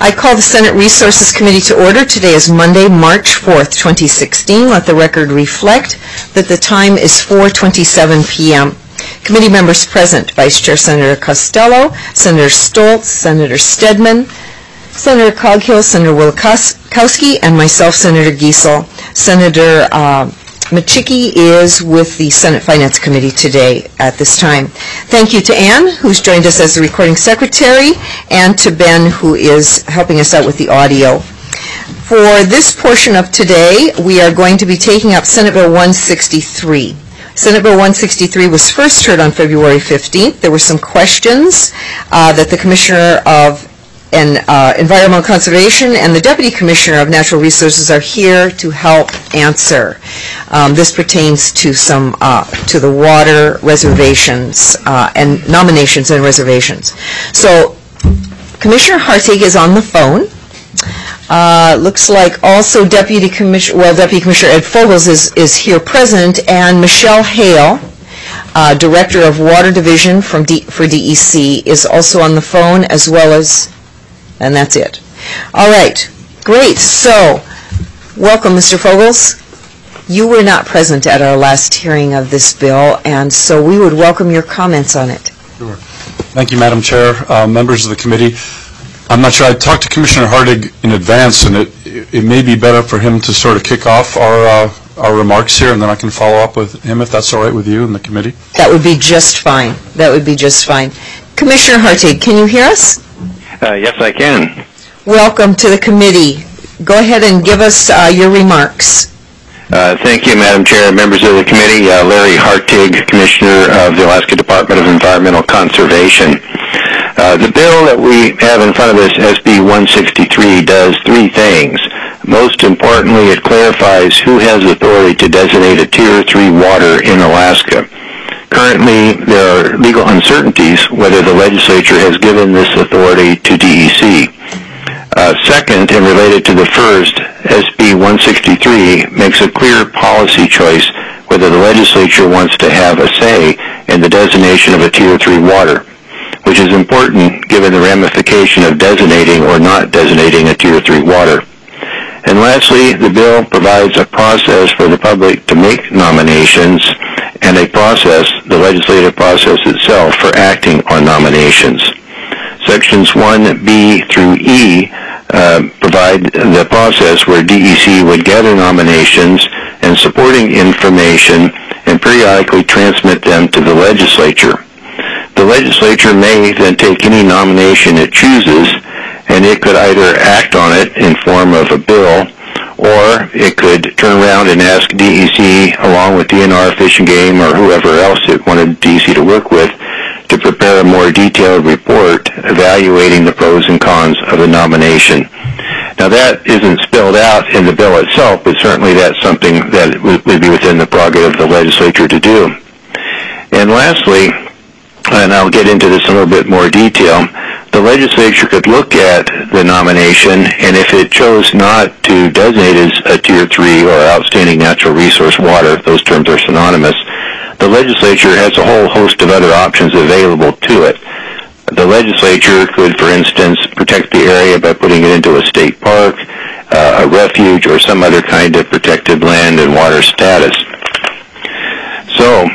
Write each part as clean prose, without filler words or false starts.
I call the Senate Resources Committee to order. Today is Monday, March 4th, 2016. Let the record reflect that the time is 4:27 p.m. Committee members present: Vice Chair Senator Costello, Senator Stoltz, Senator Stedman, Senator Coghill, Senator Wielkowski, and myself, Senator Giesel. Senator Machicki is with the Senate Finance Committee today at this time. Thank you to Ann, who's joined us as the recording secretary, and to Ben, who is helping us out with the audio. For this portion of today, we are going to be taking up Senate Bill 163. Senate Bill 163 was first heard on February 15th. There were some questions that the Commissioner of Environmental Conservation and the Deputy Commissioner of Natural Resources are here to help answer. This pertains to some to the water reservations and nominations and reservations. So Commissioner Hartig is on the phone. Looks like also Deputy Commissioner Ed Fogels is here present, and Michelle Hale, Director of Water Division for DEC, is also on the phone, as well as, and that's it. All right, great. So, welcome, Mr. Fogels. You were not present at our last hearing of this bill, and so we would welcome your comments on it. Sure. Thank you, Madam Chair, members of the committee. I'm not sure. I talked to Commissioner Hartig in advance, and it may be better for him to sort of kick off our remarks here, and then I can follow up with him if that's all right with you and the committee. That would be just fine. That would be just fine. Commissioner Hartig, can you hear us? Yes, I can. Welcome to the committee. Go ahead and give us your remarks. Thank you, Madam Chair, members of the committee. Larry Hartig, Commissioner of the Alaska Department of Environmental Conservation. The bill that we have in front of us, SB 163, does three things. Most importantly, it clarifies who has authority to designate a Tier 3 water in Alaska. Currently, there are legal uncertainties whether the legislature has given this authority to DEC. Second, and related to the first, SB 163 makes a clear policy choice whether the legislature wants to have a say in the designation of a Tier 3 water, which is important given the ramification of designating or not designating a Tier 3 water. And lastly, the bill provides a process for the public to make nominations and a process, the legislative process itself, for acting on nominations. Sections 1B through E provide the process where DEC would gather nominations and supporting information and periodically transmit them to the legislature. The legislature may then take any nomination it chooses, and it could either act on it in form of a bill, or it could turn around and ask DEC, along with DNR, Fish and Game, or whoever else it wanted DEC to work with, to prepare a more detailed report evaluating the pros and cons of a nomination. Now, that isn't spelled out in the bill itself, but certainly that's something that would be within the prerogative of the legislature to do. And lastly, and I'll get into this in a little bit more detail, the legislature could look at the nomination, and if it chose not to designate as a Tier 3 or outstanding natural resource water, those terms are synonymous, the legislature has a whole host of other options available to it. The legislature could, for instance, protect the area by putting it into a state park, a refuge, or some other kind of protected land and water status. So,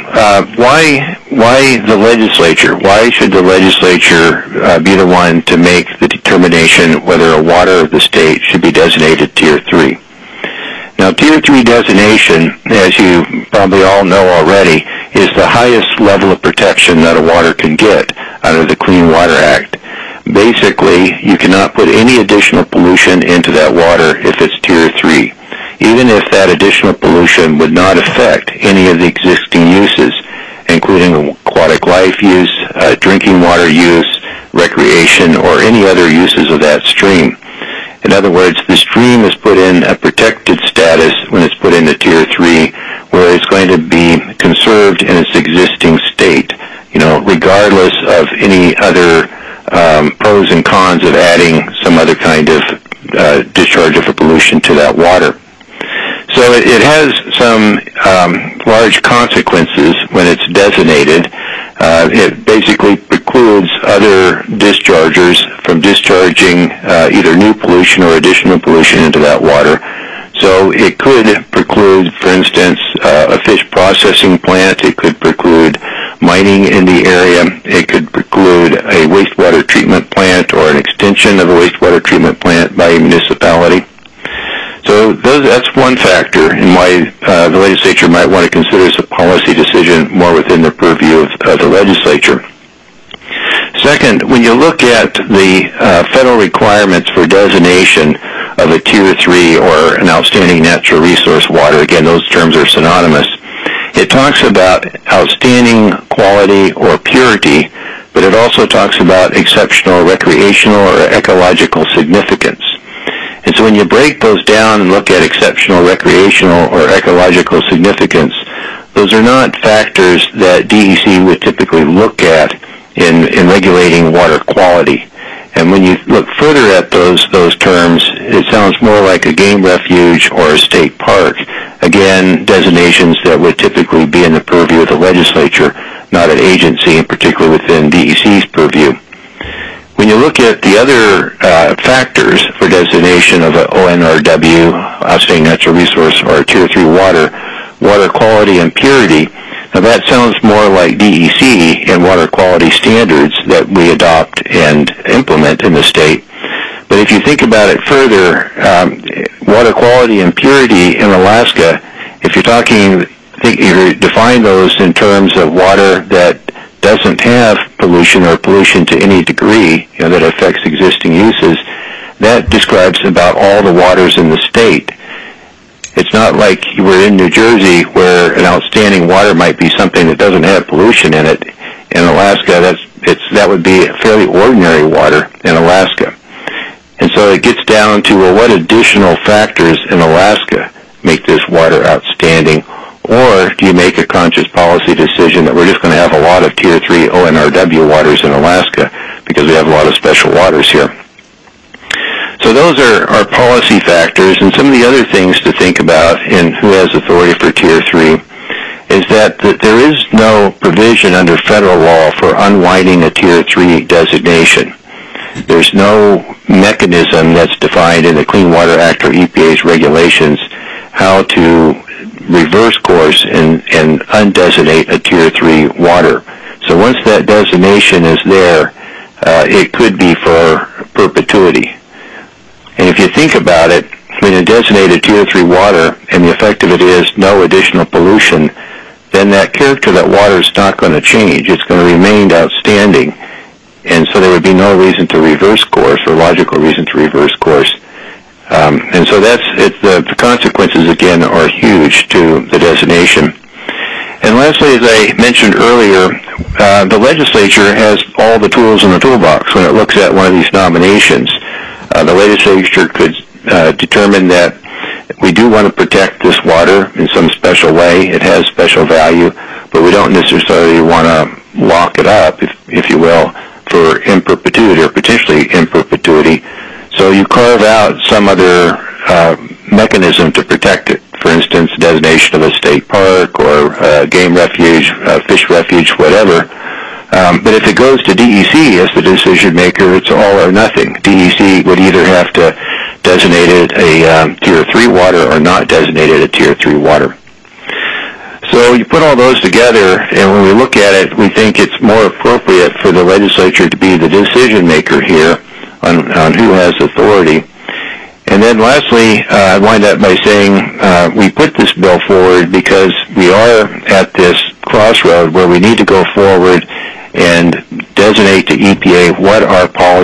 why the legislature? Why should the legislature be the one to make the determination whether a water of the state should be designated Tier 3? Now, Tier 3 designation, as you probably all know already, is the highest level of protection that a water can get under the Clean Water Act. Basically, you cannot put any additional pollution into that water if it's Tier 3, even if that additional pollution would not affect any of the existing uses, including aquatic life use, drinking water use, recreation, or any other uses of that stream. In other words, the stream is put in a protected status when it's put into Tier 3, where it's going to be conserved in its existing state, regardless of any other pros and cons of adding some other kind of discharge of a pollution to that water. So it has some large consequences when it's designated. It basically precludes other dischargers from discharging either new pollution or additional pollution into that water. So it could preclude, for instance, a fish processing plant. It could preclude mining in the area. It could preclude a wastewater treatment plant or an extension of a wastewater treatment plant by a municipality. So that's one factor in why the legislature might want to consider this a policy decision more within the purview of the legislature. Second, when you look at the federal requirements for designation of a Tier 3 or an outstanding natural resource water, again, those terms are synonymous, it talks about outstanding quality or purity, but it also talks about exceptional recreational or ecological significance. And so when you break those down and look at exceptional recreational or ecological significance, those are not factors that DEC would typically look at in regulating water quality. And when you look further at those terms, it sounds more like a game refuge or a state park. Again, designations that would typically be in the purview of the legislature, not an agency, and particularly within DEC's purview. When you look at the other factors for designation of an ONRW, outstanding natural resource, or Tier 3 water quality and purity, now that sounds more like DEC and water quality standards that we adopt and implement in the state. But if you think about it further, water quality and purity in Alaska, if you're talking, you define those in terms of water that doesn't have pollution or pollution to any degree, that affects existing uses, that describes about all the waters in the state. It's not like you were in New Jersey where an outstanding water might be something that doesn't have pollution in it. In Alaska, that would be fairly ordinary water in Alaska. And so it gets down to, well, what additional factors in Alaska make this water outstanding? Or do you make a conscious policy decision that we're just going to have a lot of Tier 3 ONRW waters in Alaska because we have a lot of special waters here? So those are policy factors, and some of the other things to think about in who has authority for Tier 3 is that there is no provision under federal law for unwinding a Tier 3 designation. There's no mechanism that's defined in the Clean Water Act or EPA's regulations how to reverse course and undesignate a Tier 3 water. So once that designation is there, it could be for perpetuity. And if you think about it, when you designate a Tier 3 water and the effect of it is no additional pollution, then that character of that water is not going to change. It's going to remain outstanding. And so there would be no reason to reverse course or logical reason to reverse course. And so the consequences, again, are huge to the designation. And lastly, as I mentioned earlier, the legislature has all the tools in the toolbox when it looks at one of these nominations. The legislature could determine that we do want to protect this water in some special way. It has special value, but we don't necessarily want to lock it up, if you will, for in perpetuity or potentially in perpetuity. So you carve out some other mechanism to protect it. For instance, designation of a state park or game refuge, fish refuge, whatever. But if it goes to DEC as the decision maker, it's all or nothing. DEC would either have to designate it a Tier 3 water or not designate it a Tier 3 water. So you put all those together, and when we look at it, we think it's more appropriate for the legislature to be the decision maker here on who has authority. And then lastly, I wind up by saying we put this bill forward because we are at this crossroad where we need to go forward and designate to EPA what our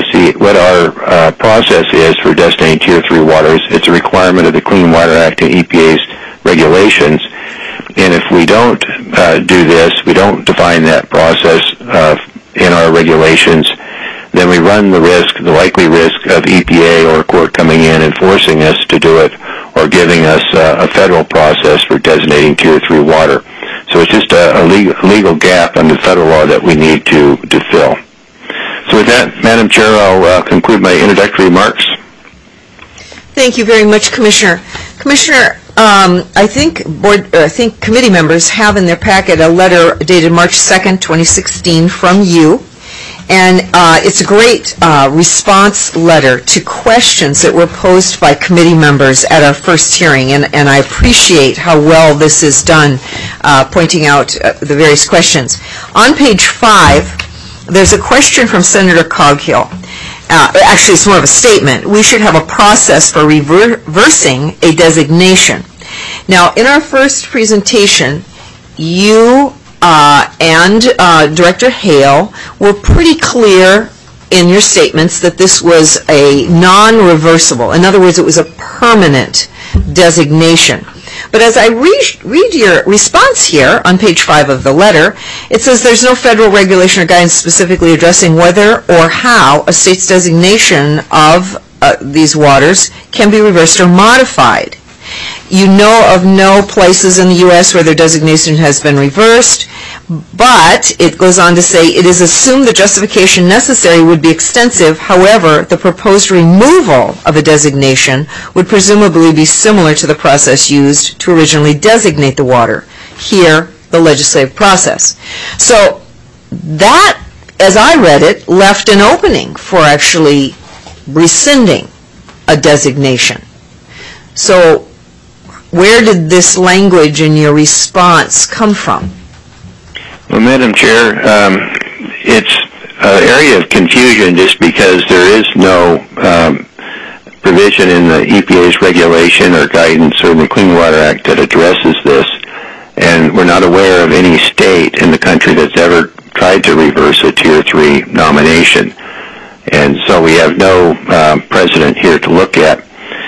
process is for designating Tier 3 waters. It's a requirement of the Clean Water Act and EPA's regulations. And if we don't do this, we don't define that process in our regulations, then we run the likely risk of EPA or a court coming in and forcing us to do it or giving us a federal process for designating Tier 3 water. So it's just a legal gap under federal law that we need to fill. So with that, Madam Chair, I'll conclude my introductory remarks. Thank you very much, Commissioner. Commissioner, I think committee members have in their packet a letter dated March 2nd, 2016 from you. And it's a great response letter to questions that were posed by committee members at our first hearing, and I appreciate how well this is done, pointing out the various questions. On page 5, there's a question from Senator Coghill. Actually, it's more of a statement. We should have a process for reversing a designation. Now, in our first presentation, you and Director Hale were pretty clear in your statements that this was a non-reversible. In other words, it was a permanent designation. But as I read your response here on page 5 of the letter, it says there's no federal regulation or guidance specifically addressing whether or how a state's designation of these waters can be reversed or modified. You know of no places in the U.S. where their designation has been reversed, but it goes on to say it is assumed the justification necessary would be extensive. However, the proposed removal of a designation would presumably be similar to the process used to originally designate the water. Here, the legislative process. So that, as I read it, left an opening for actually rescinding a designation. So where did this language in your response come from? Well, Madam Chair, it's an area of confusion just because there is no provision in the EPA's regulation or guidance or in the Clean Water Act that addresses this, and we're not aware of any state in the country that's ever tried to reverse a Tier 3 nomination, and so we have no precedent here to look at.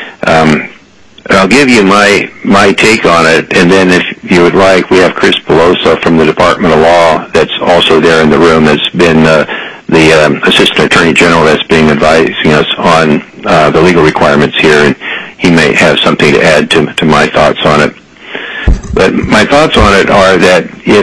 I'll give you my take on it, and then if you would like, we have Chris Peloso from the Department of Law that's also there in the room, that's been the Assistant Attorney General that's been advising us on the legal requirements here, and he may have something to add to my thoughts on it. But my thoughts on it are that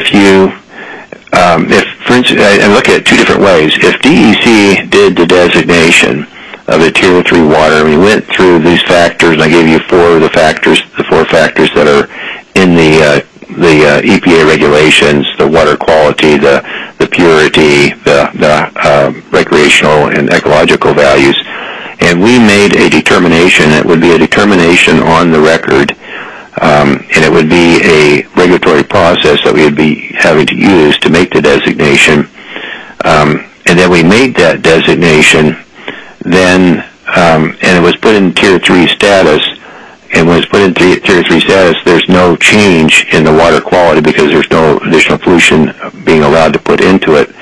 if for instance, I look at it two different ways. If DEC did the designation of a Tier 3 water, we went through these factors, and I gave you four factors that are in the EPA regulations: the water quality, the purity, the recreational and ecological values. And we made a determination. It would be a determination on the record, and it would be a regulatory process that we would be having to use to make the designation. And then we made that designation. Then, and it was put in Tier 3 status, and when it's put in Tier 3 status, there's no change in the water quality because there's no additional pollution being allowed to be put into it.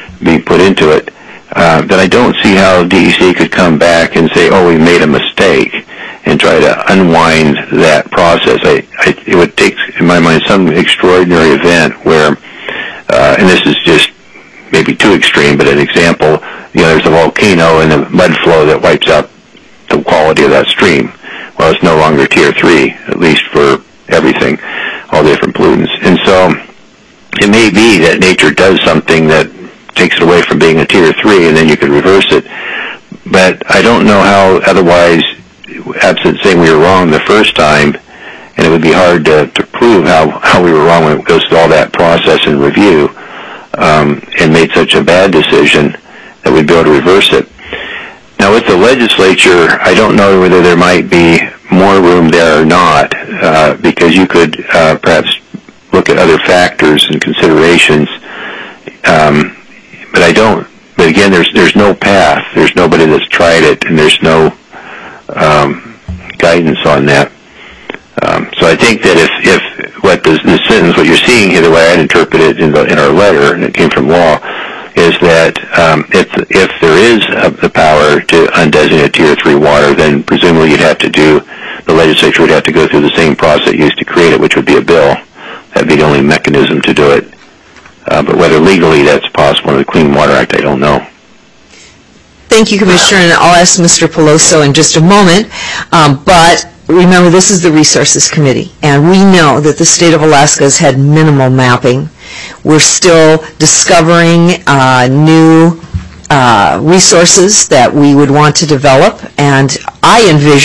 Then I don't see how DEC could come back and say, oh, we made a mistake, and try to unwind that process. It would take, in my mind, some extraordinary event where, and this is just maybe too extreme, but an example, there's a volcano and a mud flow that wipes out the quality of that stream. Well, it's no longer Tier 3, at least for everything, all the different pollutants. And so it may be that nature does something that takes it away from being a Tier 3, and then you could reverse it. But I don't know how otherwise, absent saying we were wrong the first time, and it would be hard to prove how we were wrong when it goes through all that process and review, and made such a bad decision that we'd be able to reverse it. Now with the legislature, I don't know whether there might be more room there or not, because you could perhaps look at other factors and considerations, but I don't. But again, there's no path. There's nobody that's tried it, and there's no guidance on that. So I think that if what the sentence, what you're seeing here, the way I'd interpret it in our letter, and it came from law, is that if there is the power to undesignate Tier 3 water, then presumably the legislature would have to go through the same process used to create it, which would be a bill. That'd be the only mechanism to do it. But whether legally that's possible in the Clean Water Act, I don't know. Thank you, Commissioner, and I'll ask Mr. Peloso in just a moment. But remember, this is the Resources Committee, and we know that the state of Alaska has had minimal mapping. We're still discovering new resources that we would want to develop, and I envision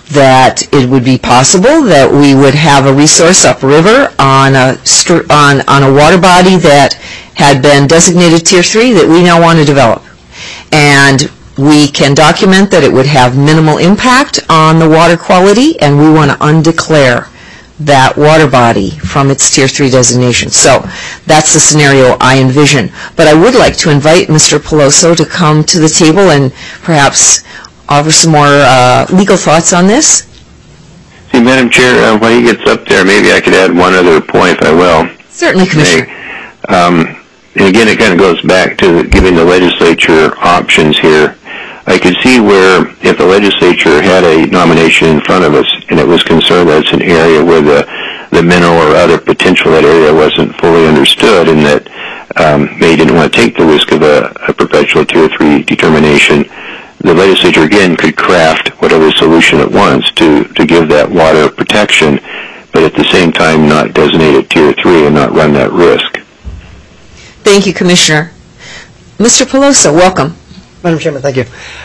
that it would be possible that we would have a resource upriver on a water body that had been designated Tier 3 that we now want to develop. And we can document that it would have minimal impact on the water quality, and we want to undeclare that water body from its Tier 3 designation. So that's the scenario I envision. But I would like to invite Mr. Peloso to come to the table and perhaps offer some more legal thoughts on this. See, Madam Chair, when he gets up there, maybe I could add one other point, if I will. Certainly, Commissioner. And again, it kind of goes back to giving the legislature options here. I could see where if the legislature had a nomination in front of us and it was concerned that it's an area where the mineral or other potential of that area wasn't fully understood and that they didn't want to take the risk of a perpetual Tier 3 determination, the legislature again could craft whatever solution it wants to give that water protection, but at the same time not designate it Tier 3 and not run that risk. Thank you, Commissioner. Mr. Peloso, welcome. Madam Chairman, thank you.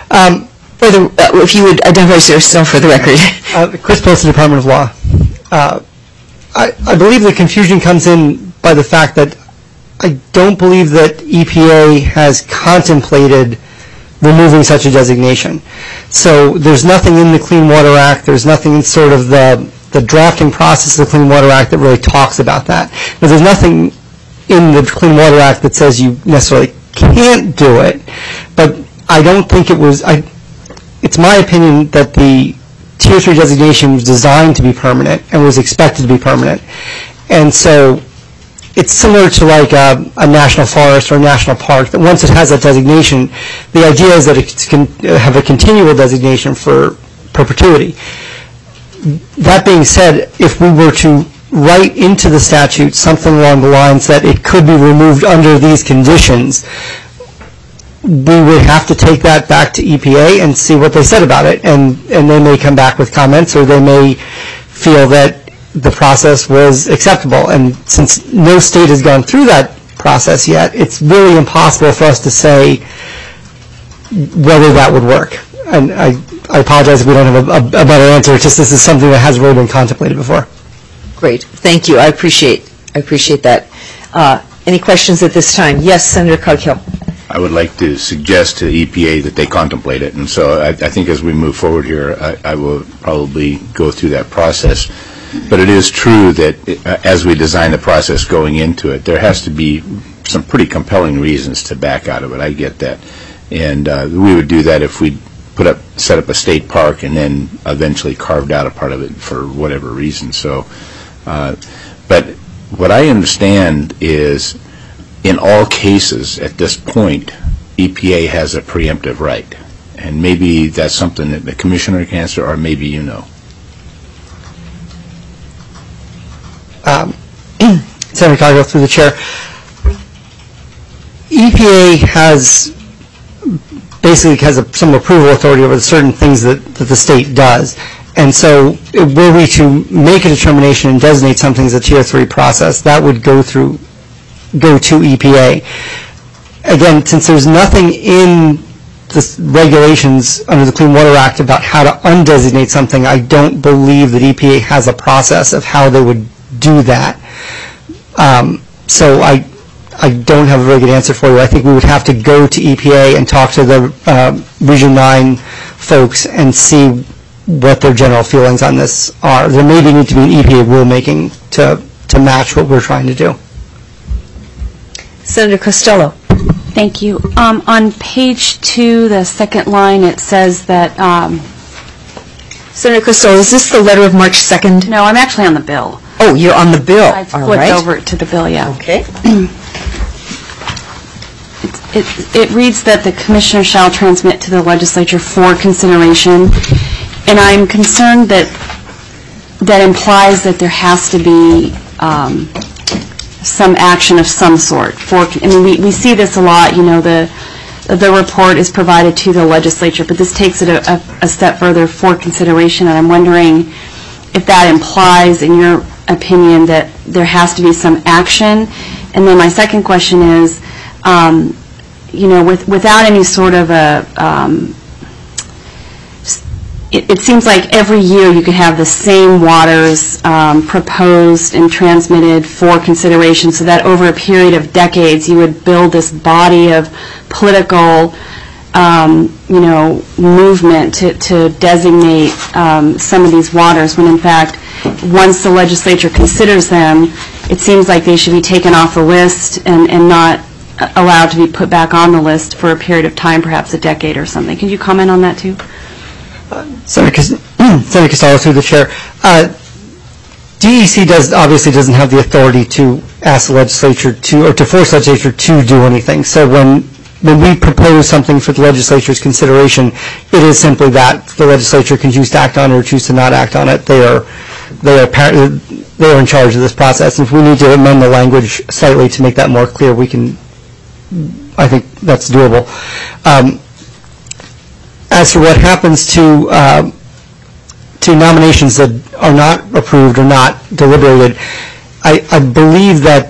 If you would identify yourself for the record. Chris Pilson, Department of Law. I believe the confusion comes in by the fact that I don't believe that EPA has contemplated removing such a designation. So there's nothing in the Clean Water Act, there's nothing in sort of the drafting process of the Clean Water Act that really talks about that. But there's nothing in the Clean Water Act that says you necessarily can't do it. But I don't think it was, it's my opinion that the Tier 3 designation was designed to be permanent and was expected to be permanent. And so it's similar to like a national forest or a national park, that once it has that designation, the idea is that it can have a continual designation for perpetuity. That being said, if we were to write into the statute something along the lines that it could be removed under these conditions, we would have to take that back to EPA and see what they said about it, and they may come back with comments, or they may feel that the process was acceptable. And since no state has gone through that process yet, it's really impossible for us to say whether that would work. And I apologize if we don't have a better answer. It's just this is something that hasn't really been contemplated before. Great. Thank you. I appreciate that. Any questions at this time? Yes, Senator Coghill. I would like to suggest to the EPA that they contemplate it. And so I think as we move forward here, I will probably go through that process. But it is true that as we design the process going into it, there has to be some pretty compelling reasons to back out of it. I get that. And we would do that if we set up a state park and then eventually carved out a part of it for whatever reason. So, but what I understand is in all cases at this point, EPA has a preemptive right. And maybe that's something that the Commissioner can answer, or maybe you know. Senator Coghill, through the chair. EPA basically has some approval authority over certain things that the state does. And so were we to make a determination and designate something as a Tier 3 process, that would go to EPA. Again, since there's nothing in the regulations under the Clean Water Act about how to undesignate something, I don't believe that EPA has a process of how they would do that. So I don't have a very good answer for you. I think we would have to go to EPA and talk to the Region 9 folks and see what their general feelings on this are. There may need to be an EPA rulemaking to match what we're trying to do. Senator Costello. Thank you. On page 2, the second line, it says that... Senator Costello, is this the letter of March 2nd? No, I'm actually on the bill. Oh, you're on the bill. I flipped over to the bill, yeah. Okay. It reads that the Commissioner shall transmit to the legislature for consideration, and I'm concerned that implies that there has to be some action of some sort. We see this a lot, the report is provided to the legislature, but this takes it a step further for consideration, and I'm wondering if that implies, in your opinion, that there has to be some action. And then my second question is, without any sort of it seems like every year you could have the same waters proposed and transmitted for consideration, so that over a period of decades you would build this body of political movement to designate some of these waters, when in fact once the legislature considers them, it seems like they should be taken off the list and not allowed to be put back on the list for a period of time, perhaps a decade or something. Can you comment on that too? Senator Costello, through the chair. DEC obviously doesn't have the authority to ask the legislature to, or to force the legislature to do anything. So when we propose something for the legislature's consideration, it is simply that the legislature can choose to act on it or choose to not act on it. They are in charge of this process. And if we need to amend the language slightly to make that more clear, we can. I think that's doable. As for what happens to nominations that are not approved or not deliberated, I believe that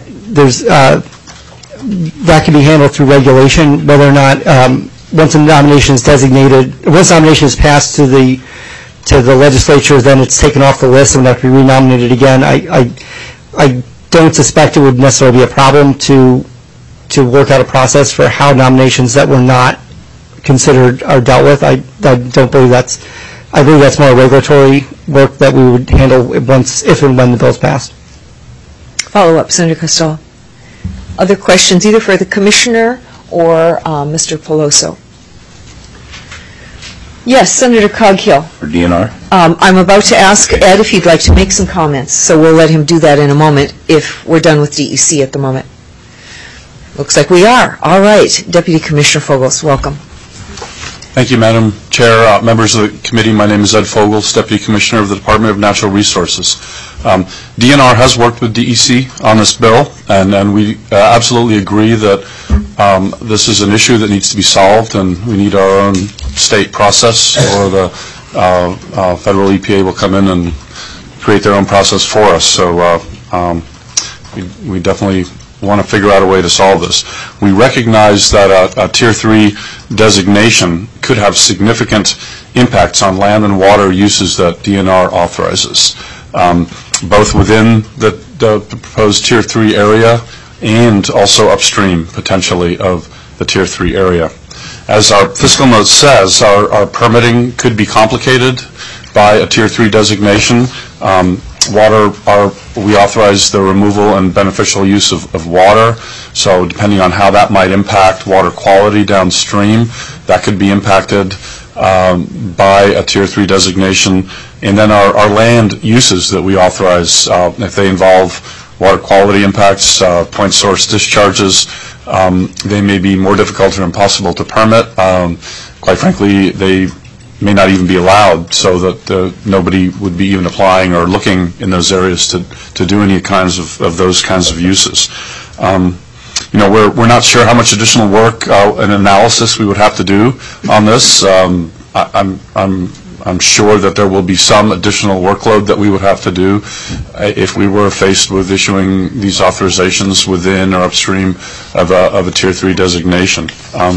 that can be handled through regulation, whether or not once a nomination is designated, once nomination is passed to the legislature, then it's taken off the list and would have to be renominated again. I don't suspect it would necessarily be a problem to work out a process for how nominations that were not considered are dealt with. I don't believe that's. I believe that's more regulatory work that we would handle if and when the bill's passed. Follow up, Senator Costello. Other questions, either for the Commissioner or Mr. Peloso? Yes, Senator Coghill. For DNR? I'm about to ask Ed if he'd like to make some comments, so we'll let him do that in a moment if we're done with DEC at the moment. Looks like we are. All right. Deputy Commissioner Fogels, welcome. Thank you, Madam Chair. Members of the committee, my name is Ed Fogels, Deputy Commissioner of the Department of Natural Resources. DNR has worked with DEC on this bill, and we absolutely agree that this is an issue that needs to be solved, and we need our own state process, or the federal EPA will come in and create their own process for us. So we definitely want to figure out a way to solve this. We recognize that a Tier 3 designation could have significant impacts on land and water uses that DNR authorizes, both within the proposed Tier 3 area and also upstream, potentially, of the Tier 3 area. As our fiscal note says, our permitting could be complicated by a Tier 3 designation. We authorize the removal and beneficial use of water, so depending on how that might impact water quality downstream, that could be impacted by a Tier 3 designation. And then our land uses that we authorize, if they involve water quality impacts, point source discharges, they may be more difficult or impossible to permit. Quite frankly, they may not even be allowed, so that nobody would be even applying or looking in those areas to do any kinds of those kinds of uses. We're not sure how much additional work and analysis we would have to do on this. I'm sure that there will be some additional workload that we would have to do if we were faced with issuing these authorizations within or upstream of a Tier 3 designation.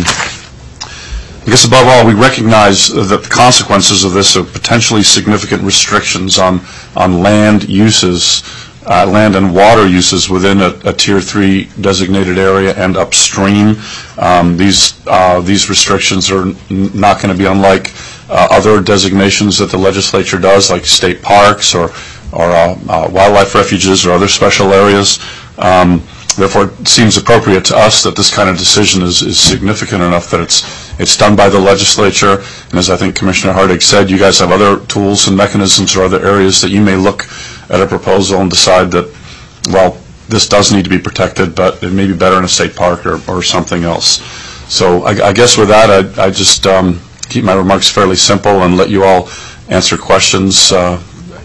I guess above all, we recognize that the consequences of this are potentially significant restrictions on land uses, land and water uses within a Tier 3 designated area and upstream. These restrictions are not going to be unlike other designations that the legislature does, like state parks or wildlife refuges or other special areas. Therefore, it seems appropriate to us that this kind of decision is significant enough that it's done by the legislature. And as I think Commissioner Hartig said, you guys have other tools and mechanisms or other areas that you may look at a proposal and decide that, well, this does need to be protected, but it may be better in a state park or something else. So I guess with that, I just keep my remarks fairly simple and let you all answer questions. I'll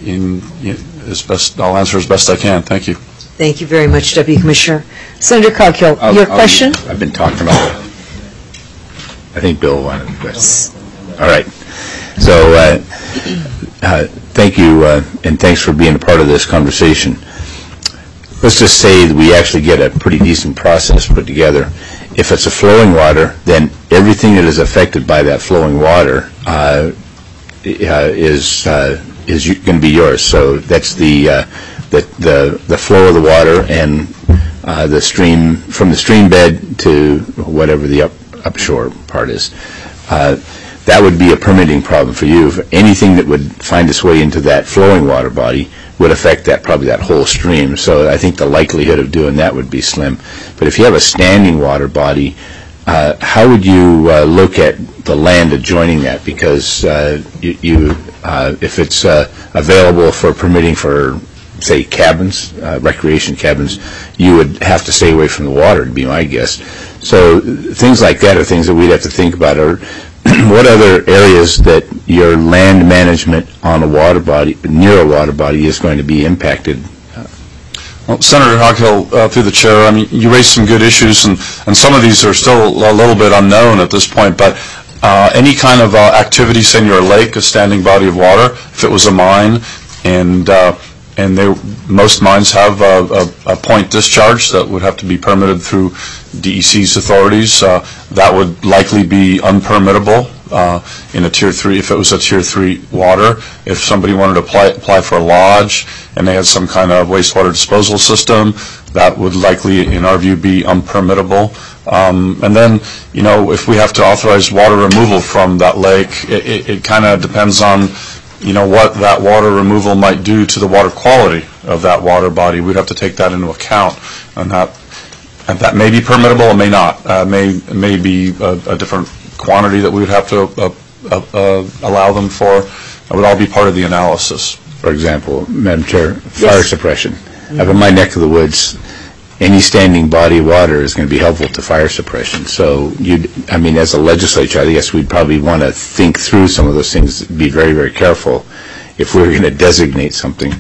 answer as best I can. Thank you. Thank you very much, Deputy Commissioner. Senator Coghill, your question? I've been talking about it. I think Bill wanted a question. All right. So thank you, and thanks for being a part of this conversation. Let's just say that we actually get a pretty decent process put together. If it's a flowing water, then everything that is affected by that flowing water is going to be yours. So that's the flow of the water and the stream, from the stream bed to whatever the upshore part is. That would be a permitting problem for you. Anything that would find its way into that flowing water body would affect probably that whole stream. So I think the likelihood of doing that would be slim. But if you have a standing water body, how would you look at the land adjoining that? Because if it's available for permitting for, say, cabins, recreation cabins, you would have to stay away from the water, to be my guess. So things like that are things that we'd have to think about. Or what other areas that your land management on a water body, near a water body, is going to be impacted? Well, Senator Coghill, through the chair, I mean, you raised some good issues, and some of these are still a little bit unknown at this point, but any kind of activity, say near a lake, a standing body of water, if it was a mine, and most mines have a point discharge that would have to be permitted through DEC's authorities. That would likely be unpermittable in a Tier 3, if it was a Tier 3 water. If somebody wanted to apply for a lodge and they had some kind of wastewater disposal system, that would likely, in our view, be unpermittable. And then, if we have to authorize water removal from that lake, it kind of depends on what that water removal might do to the water quality of that water body. We'd have to take that into account, and that may be permittable, it may not. It may be a different quantity that we would have to allow them for. It would all be part of the analysis. For example, Madam Chair, fire suppression. Up in my neck of the woods, any standing body of water is going to be helpful to fire suppression. So, as a legislature, I guess we'd probably want to think through some of those things, be very, very careful if we were going to designate something.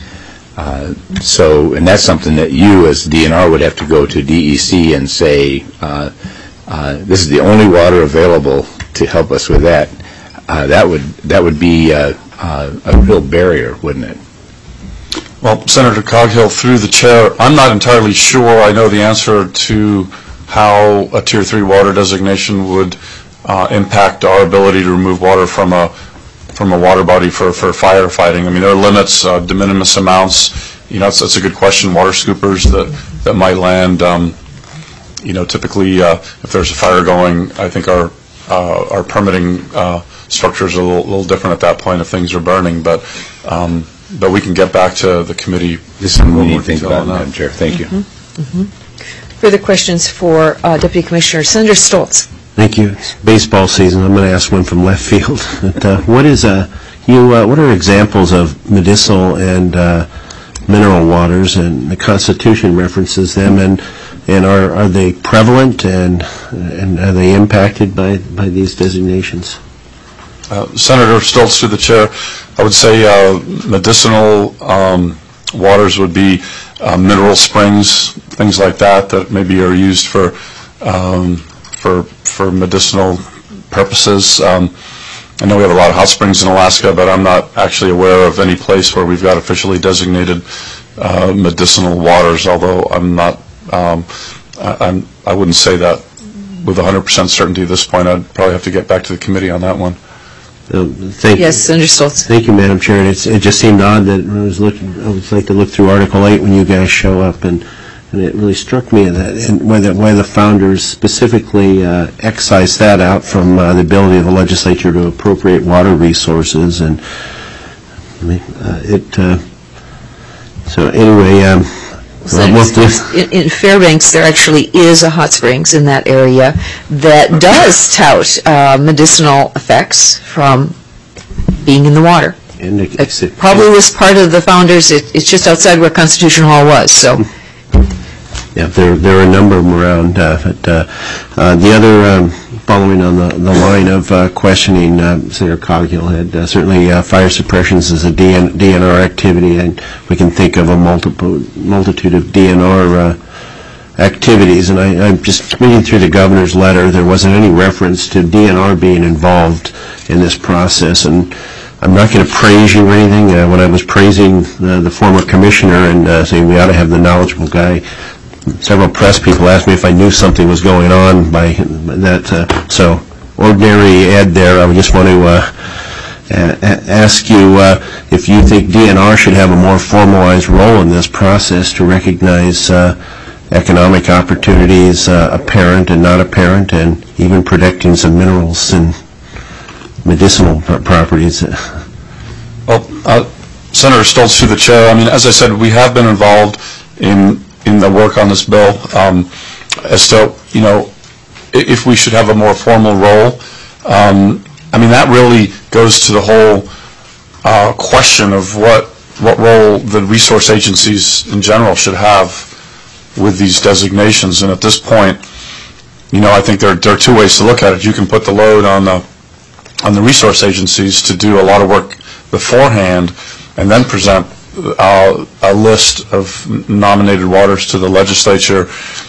And that's something that you, as DNR, would have to go to DEC and say, this is the only water available to help us with that. That would be a real barrier, wouldn't it? Well, Senator Coghill, through the chair, I'm not entirely sure I know the answer to how a Tier 3 water designation would impact our ability to remove water from a water body for firefighting. I mean, there are limits, de minimis amounts. It's a good question. Water scoopers that might land. Typically, if there's a fire going, I think our permitting structure is a little different at that point if things are burning. But we can get back to the committee. This is something we need to think about, Madam Chair. Thank you. Further questions for Deputy Commissioner Senator Stoltz? Thank you. It's baseball season. I'm going to ask one from left field. What are examples of medicinal and mineral waters, and the Constitution references them, and are they prevalent, and are they impacted by these designations? Senator Stoltz, through the chair, I would say medicinal waters would be mineral springs, things like that maybe are used for medicinal purposes. I know we have a lot of hot springs in Alaska, but I'm not actually aware of any place where we've got officially designated medicinal waters, although I'm not, I wouldn't say that with 100% certainty at this point. I'd probably have to get back to the committee on that one. Yes, Senator Stoltz. Thank you, Madam Chair. And it just seemed odd that I was like to look through Article 8 when you guys show up, and it really struck me that why the founders specifically excised that out from the ability of the legislature to appropriate water resources, and so anyway. In Fairbanks, there actually is a hot springs in that area that does tout medicinal effects from being in the water. And it probably was part of the founders. It's just outside where Constitution Hall was. So, yeah, there are a number of them around. But the other, following on the line of questioning, Senator Coghill had certainly fire suppressions is a DNR activity, and we can think of a multitude of DNR activities. And I'm just reading through the governor's letter. There wasn't any reference to DNR being involved in this process, and I'm not going to praise you or anything. When I was praising the former commissioner and saying we ought to have the knowledgeable guy, several press people asked me if I knew something was going on by that. So ordinary ad there. I would just want to ask you if you think DNR should have a more formalized role in this process to recognize economic opportunities, apparent and not apparent, and even protecting some minerals and medicinal properties. Well, Senator Stoltz, through the chair, I mean, as I said, we have been involved in the work on this bill as to, if we should have a more formal role. I mean, that really goes to the whole question of what role the resource agencies in general should have with these designations. And at this point, I think there are two ways to look at it. You can put the load on the resource agencies to do a lot of work beforehand and then present a list of nominated waters to the legislature,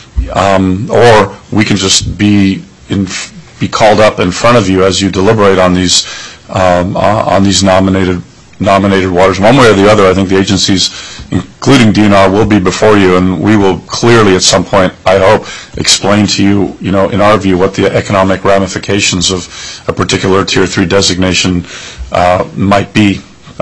or we can just be called up in front of you as you deliberate on these nominated waters. One way or the other, I think the agencies, including DNR, will be before you, and we will clearly at some point, I hope, explain to you, in our view, what the economic ramifications of a particular Tier 3 designation might be.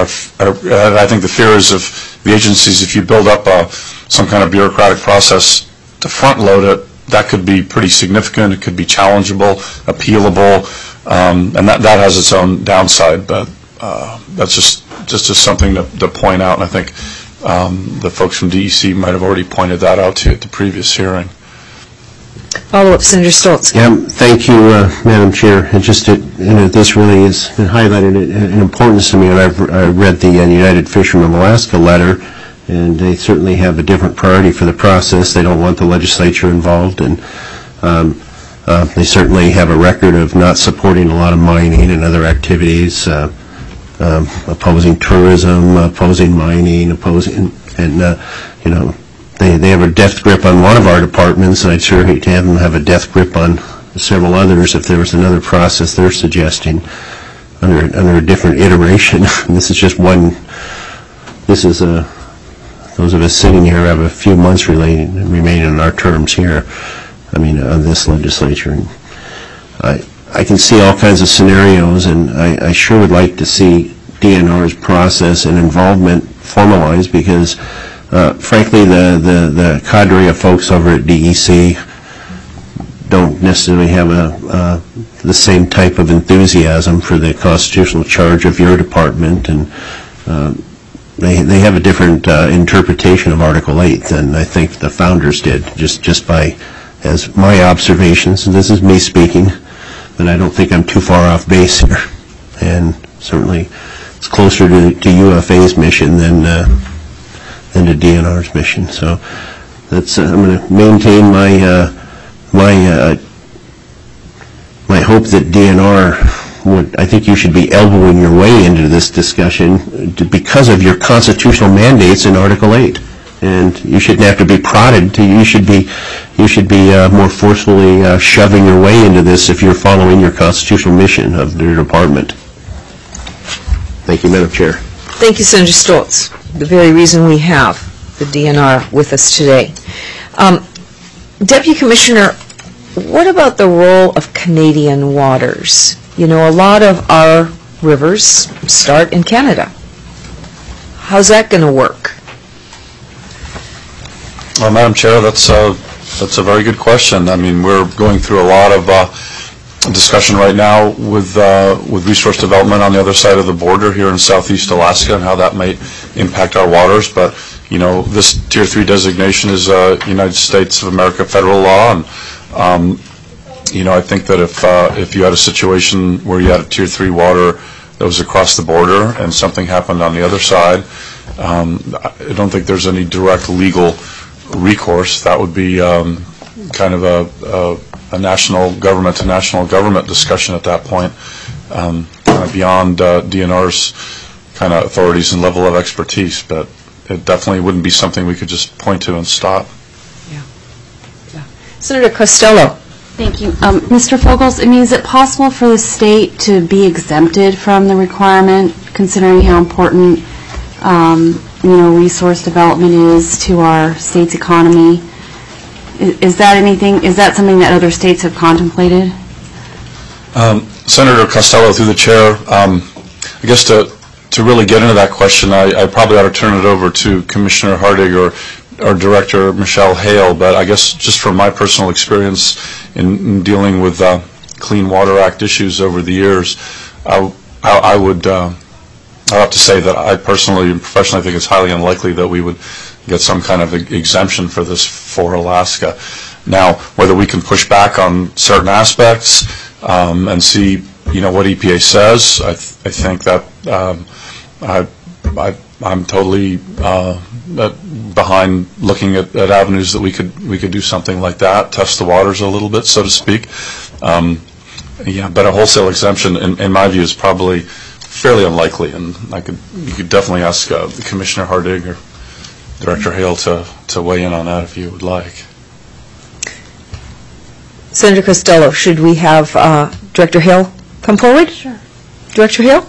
I think the fear is if the agencies, if you build up some kind of bureaucratic process to front load it, that could be pretty significant. It could be challengeable, appealable, and that has its own downside. But that's just something to point out, and I think the folks from DEC might have already pointed that out to you at the previous hearing. Follow-up, Senator Stoltz. Yeah, thank you, Madam Chair. And just this really has been highlighted in importance to me. And I read the United Fishermen of Alaska letter, and they certainly have a different priority for the process. They don't want the legislature involved, and they certainly have a record of not supporting a lot of mining and other activities, opposing tourism, opposing mining, They have a death grip on one of our departments, and I'd sure hate to have them have a death grip on several others if there was another process they're suggesting under a different iteration. This is just one. This is those of us sitting here have a few months remaining in our terms here. I mean, on this legislature. And I can see all kinds of scenarios, and I sure would like to see DNR's process and involvement formalized because. Frankly, the cadre of folks over at DEC don't necessarily have the same type of enthusiasm for the constitutional charge of your department, and they have a different interpretation of Article 8 than I think the founders did, just by, as my observations, and this is me speaking, but I don't think I'm too far off base here, and certainly it's closer to UFA's mission than to DNR's mission. So that's I'm going to maintain my hope that DNR would. I think you should be elbowing your way into this discussion because of your constitutional mandates in Article 8, and you shouldn't have to be prodded. You should be more forcefully shoving your way into this if you're following your constitutional mission of your department. Thank you, Madam Chair. Thank you, Senator Stoltz. The very reason we have the DNR with us today. Deputy Commissioner, what about the role of Canadian waters? A lot of our rivers start in Canada. How's that going to work? Well, Madam Chair, that's a very good question. I mean, we're going through a lot of discussion right now with resource development on the other side of the border here in Southeast Alaska and how that might impact our waters. But this Tier 3 designation is United States of America federal law, and I think that if you had a situation where you had a Tier 3 water that was across the border and something happened on the other side, I don't think there's any direct legal recourse. That would be kind of a national government to national government discussion at that point, beyond DNR's kind of authorities and level of expertise. But it definitely wouldn't be something we could just point to and stop. Yeah. Senator Costello. Thank you. Mr. Fogels, is it possible for the state to be exempted from the requirement, considering how important resource development is to our state's economy? Is that something that other states have contemplated? Senator Costello, through the chair, I guess to really get into that question, I probably ought to turn it over to Commissioner Hartig or Director Michelle Hale, but I guess just from my personal experience in dealing with Clean Water Act issues over the years, I would have to say that I personally and professionally think it's highly unlikely that we would get some kind of exemption for this for Alaska. Now, whether we can push back on certain aspects and see, what EPA says, I think that I'm totally behind looking at avenues that we could do something like that, test the waters a little bit, so to speak. But a wholesale exemption, in my view, is probably fairly unlikely, and you could definitely ask Commissioner Hardig or Director Hale to weigh in on that if you would like. Senator Costello, should we have Director Hale come forward? Sure. Director Hale?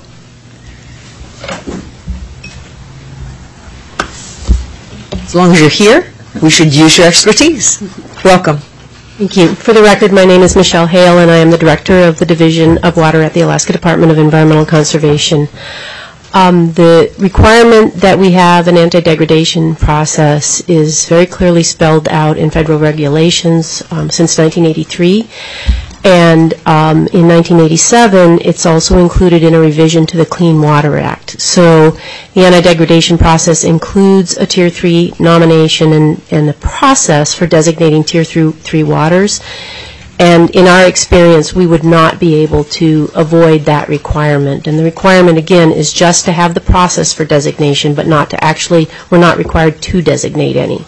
As long as you're here, we should use your expertise. Welcome. Thank you. For the record, my name is Michelle Hale, and I am the Director of the Division of Water at the Alaska Department of Environmental Conservation. The requirement that we have an anti-degradation process is very clearly spelled out in federal regulations since 1983. And in 1987, it's also included in a revision to the Clean Water Act. So the anti-degradation process includes a Tier 3 nomination and the process for designating Tier 3 waters. And in our experience, we would not be able to avoid that requirement. And the requirement, again, is just to have the process for designation, but not to actually, we're not required to designate any.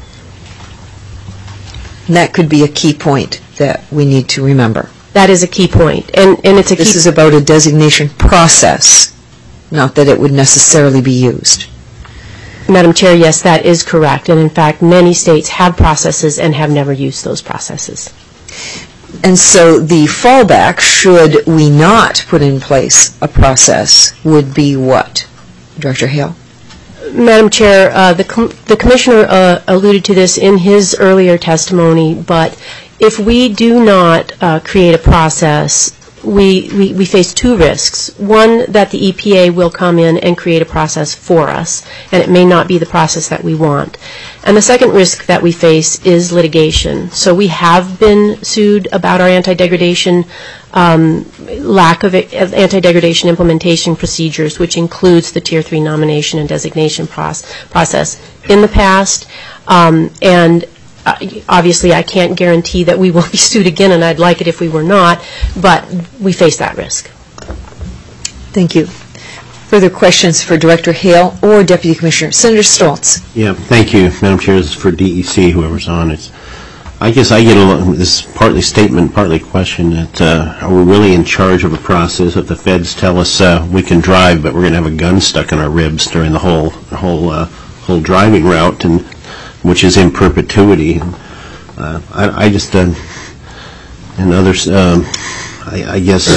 And that could be a key point that we need to remember. That is a key point. And it's a key. This is about a designation process, not that it would necessarily be used. Madam Chair, yes, that is correct. And in fact, many states have processes and have never used those processes. And so the fallback, should we not put in place a process, would be what? Director Hale? Madam Chair, the Commissioner alluded to this in his earlier testimony, but if we do not create a process, we face two risks. One, that the EPA will come in and create a process for us, and it may not be the process that we want. And the second risk that we face is litigation. So we have been sued about our anti-degradation, lack of anti-degradation implementation procedures, which includes the Tier 3 nomination and designation process in the past. And obviously, I can't guarantee that we will be sued again, and I'd like it if we were not, but we face that risk. Thank you. Further questions for Director Hale or Deputy Commissioner? Senator Stoltz. Yeah, thank you, Madam Chair. This is for DEC, whoever's on. I guess I get this partly statement, partly question that are we really in charge of a process if the feds tell us we can drive, but we're going to have a gun stuck in our ribs during the whole driving route, and which is in perpetuity. I just and others. I guess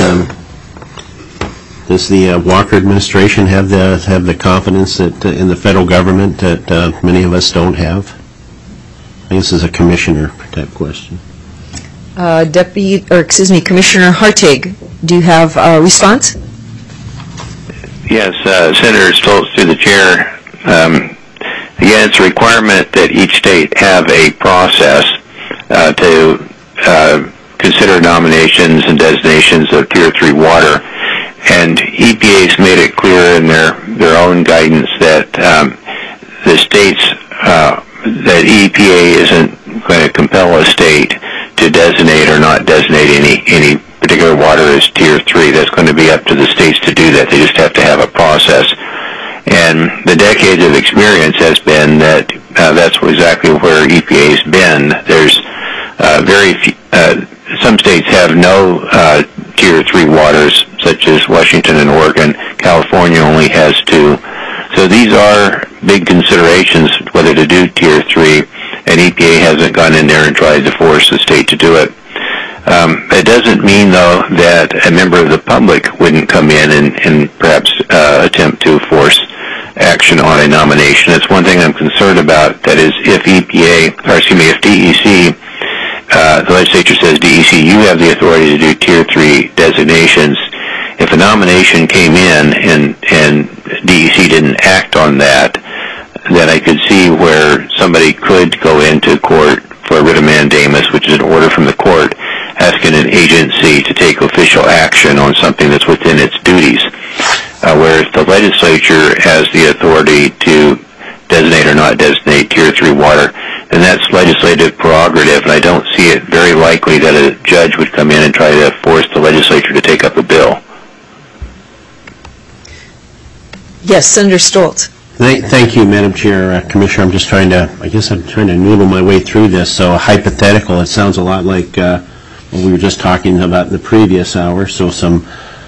does the Walker administration have the confidence that in the federal government that many of us don't have? I guess this is a commissioner type question. Commissioner Hartig, do you have a response? Yes, Senator Stoltz, through the chair. Again, it's a requirement that each state have a process to consider nominations and designations of Tier 3 water. And EPA's made it clear in their own guidance that the states, that EPA isn't going to compel a state to designate or not designate any particular water as Tier 3. That's going to be up to the states to do that. They just have to have a process. And the decades of experience has been that that's exactly where EPA's been. There's very few, some states have no Tier 3 waters, such as Washington and Oregon. California only has 2. So these are big considerations whether to do Tier 3, and EPA hasn't gone in there and tried to force the state to do it. It doesn't mean, though, that a member of the public wouldn't come in and perhaps attempt to force action on a nomination. It's one thing I'm concerned about, that is, if if DEC, the legislature says, DEC, you have the authority to do Tier 3 designations, if a nomination came in and DEC didn't act on that, then I could see where somebody could go into court for a writ of mandamus, which is an order from the court asking an agency to take official action on something that's within its duties. Whereas the legislature has the authority to designate or not designate Tier 3 water, and that's legislative prerogative, and I don't see it very likely that a judge would come in and try to force the legislature to take up a bill. Yes, Senator Stoltz. Thank you, Madam Chair. Commissioner, I'm just trying to noodle my way through this. So hypothetical, it sounds a lot like what we were just talking about in the previous hour. So some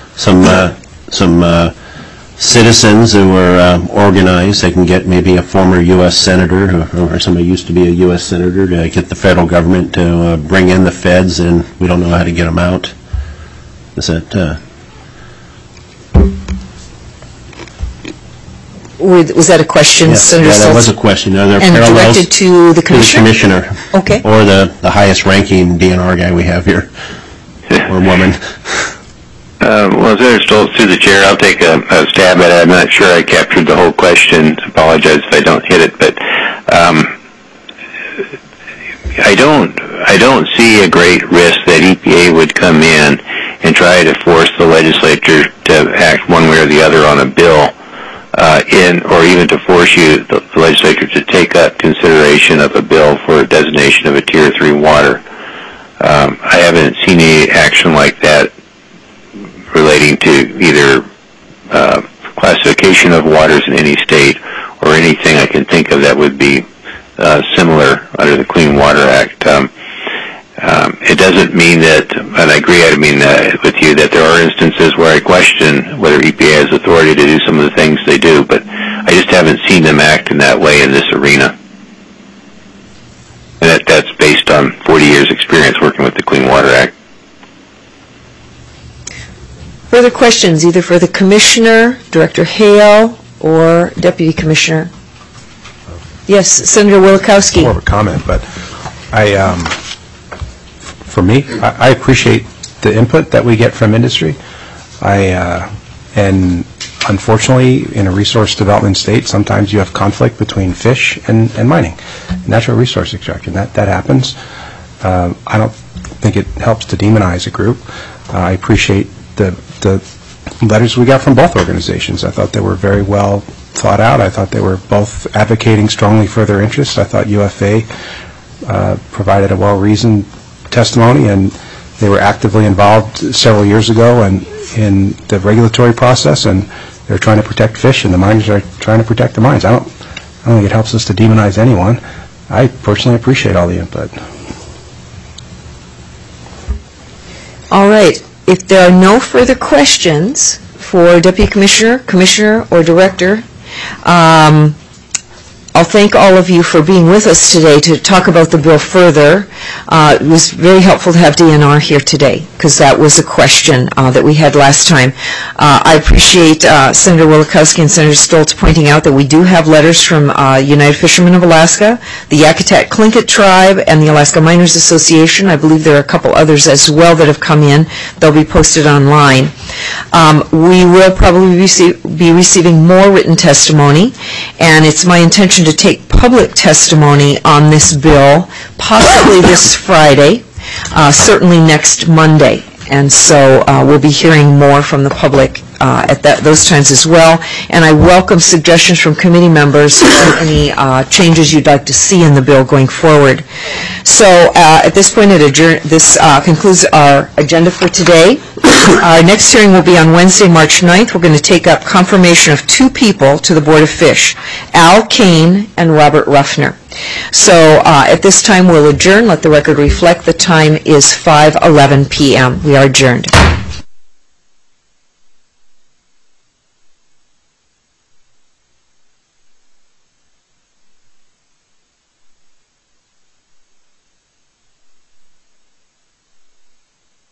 citizens who are organized, they can get maybe a former U.S. senator or somebody used to be a U.S. senator to get the federal government to bring in the feds, and we don't know how to get them out. Is that... Was that a question, Yes, Senator Stoltz? that was a question. Are there and parallels directed to the commissioner? To the commissioner. Okay. Or the highest-ranking DNR guy we have here, or woman. Well, Senator Stoltz, through the chair, I'll take a stab at it. I'm not sure I captured the whole question. I apologize if I don't hit it, but I don't see a great risk that EPA would come in and try to force the legislature to act one way or the other on a bill, or even to force the legislature to take up consideration of a bill for a designation of a Tier 3 water. I haven't seen any action like that relating to either classification of waters in any state or anything I can think of that would be similar under the Clean Water Act. It doesn't mean that, and I agree, I mean with you, that there are instances where I question whether EPA has authority to do some of the things they do, but I just haven't seen them act in that way in this arena. And that's based on 40 years' experience working with the Clean Water Act. Further questions, either for the Commissioner, Director Hale, or Deputy Commissioner? Yes, Senator Wielechowski. More of a comment, but for me, I appreciate the input that we get from industry. And unfortunately, in a resource development state, sometimes you have conflict between fish and mining, natural resource extraction. That happens. I don't think it helps to demonize a group. I appreciate the letters we got from both organizations. I thought they were very well thought out. I thought they were both advocating strongly for their interests. I thought UFA provided a well-reasoned testimony, and they were actively involved several years ago in the regulatory process, and they're trying to protect fish, and the miners are trying to protect the mines. I don't think it helps us to demonize anyone. I personally appreciate all the input. All right. If there are no further questions for Deputy Commissioner, Commissioner, or Director, I'll thank all of you for being with us today to talk about the bill further. It was very helpful to have DNR here today, because that was a question that we had last time. I appreciate Senator Wielechowski and Senator Stoltz pointing out that we do have letters from United Fishermen of Alaska, the Yakutat-Tlingit Tribe, and the Alaska Miners Association. I believe there are a couple others as well that have come in. They'll be posted online. We will probably be receiving more written testimony, and it's my intention to take public testimony on this bill, possibly this Friday, certainly next Monday. And so we'll be hearing more from the public at those times as well. And I welcome suggestions from committee members on any changes you'd like to see in the bill going forward. So at this point, this concludes our agenda for today. Our next hearing will be on Wednesday, March 9th. We're going to take up confirmation of 2 people to the Board of Fish, Al Kane and Robert Ruffner. So at this time, we'll adjourn. Let the record reflect the time is 5:11 p.m. We are adjourned.